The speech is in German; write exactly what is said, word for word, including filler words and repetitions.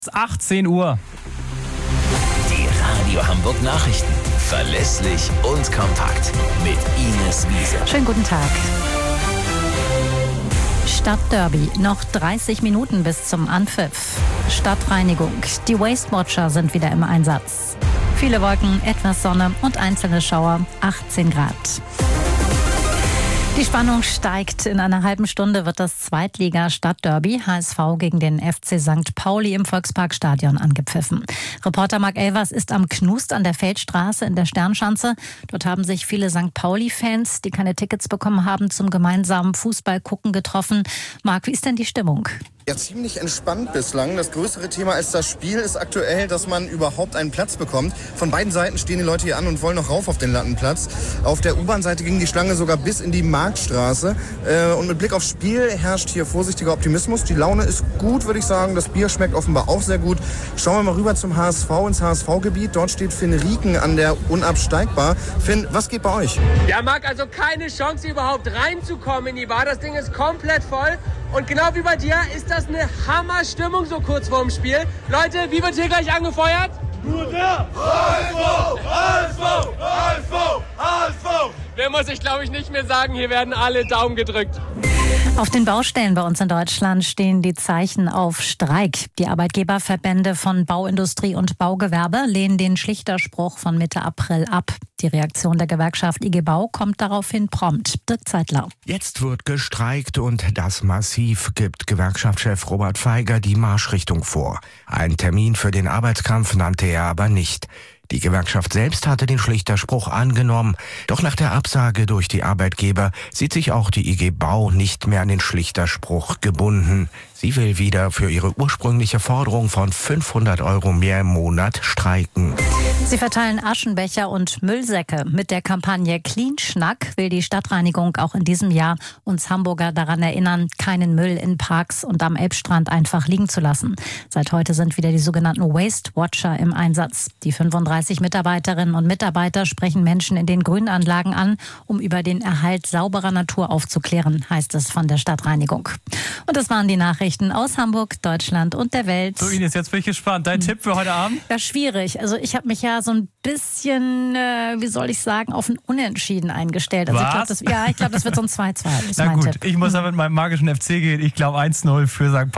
achtzehn Uhr. Die Radio Hamburg Nachrichten. Verlässlich und kompakt. Mit Ines Wiese. Schönen guten Tag. Stadtderby. Noch dreißig Minuten bis zum Anpfiff. Stadtreinigung. Die Waste Watcher sind wieder im Einsatz. Viele Wolken, etwas Sonne und einzelne Schauer. achtzehn Grad. Die Spannung steigt. In einer halben Stunde wird das Zweitliga-Stadtderby H S V gegen den F C Sankt Pauli im Volksparkstadion angepfiffen. Reporter Marc Elvers ist am Knust an der Feldstraße in der Sternschanze. Dort haben sich viele Sankt Pauli-Fans, die keine Tickets bekommen haben, zum gemeinsamen Fußballgucken getroffen. Marc, wie ist denn die Stimmung? Ja, ziemlich entspannt bislang. Das größere Thema als das Spiel ist aktuell, dass man überhaupt einen Platz bekommt. Von beiden Seiten stehen die Leute hier an und wollen noch rauf auf den Lattenplatz. Auf der U-Bahn-Seite ging die Schlange sogar bis in die Marktstraße. Und mit Blick aufs Spiel herrscht hier vorsichtiger Optimismus. Die Laune ist gut, würde ich sagen. Das Bier schmeckt offenbar auch sehr gut. Schauen wir mal rüber zum H S V, ins H S V-Gebiet. Dort steht Finn Rieken an der Unabsteigbar. Finn, was geht bei euch? Ja, Marc, also keine Chance überhaupt reinzukommen in die Bar. Das Ding ist komplett voll. Und genau wie bei dir ist das eine Hammerstimmung so kurz vorm Spiel. Leute, wie wird hier gleich angefeuert? Nur der H S V! H S V! H S V! H S V! Wer muss ich, glaube ich, nicht mehr sagen, hier werden alle Daumen gedrückt. Auf den Baustellen bei uns in Deutschland stehen die Zeichen auf Streik. Die Arbeitgeberverbände von Bauindustrie und Baugewerbe lehnen den Schlichterspruch von Mitte April ab. Die Reaktion der Gewerkschaft I G Bau kommt daraufhin prompt. Dirk Zeitler. Jetzt wird gestreikt und das massiv, gibt Gewerkschaftschef Robert Feiger die Marschrichtung vor. Einen Termin für den Arbeitskampf nannte er aber nicht. Die Gewerkschaft selbst hatte den Schlichterspruch angenommen. Doch nach der Absage durch die Arbeitgeber sieht sich auch die I G Bau nicht mehr an den Schlichterspruch gebunden. Sie will wieder für ihre ursprüngliche Forderung von fünfhundert Euro mehr im Monat streiken. Sie verteilen Aschenbecher und Müllsäcke. Mit der Kampagne Clean Schnack will die Stadtreinigung auch in diesem Jahr uns Hamburger daran erinnern, keinen Müll in Parks und am Elbstrand einfach liegen zu lassen. Seit heute sind wieder die sogenannten Waste Watcher im Einsatz. Die fünfunddreißig Mitarbeiterinnen und Mitarbeiter sprechen Menschen in den Grünanlagen an, um über den Erhalt sauberer Natur aufzuklären, heißt es von der Stadtreinigung. Und das waren die Nachrichten aus Hamburg, Deutschland und der Welt. So, Ines, jetzt bin ich gespannt. Dein hm. Tipp für heute Abend? Ja, schwierig. Also ich habe mich ja so ein bisschen, äh, wie soll ich sagen, auf ein Unentschieden eingestellt. Also Was? ich glaub, das, ja, ich glaube, das wird so ein zwei zwei. Na gut, Tipp. Ich muss da mit meinem magischen F C gehen. Ich glaube eins null für Sankt Pauli.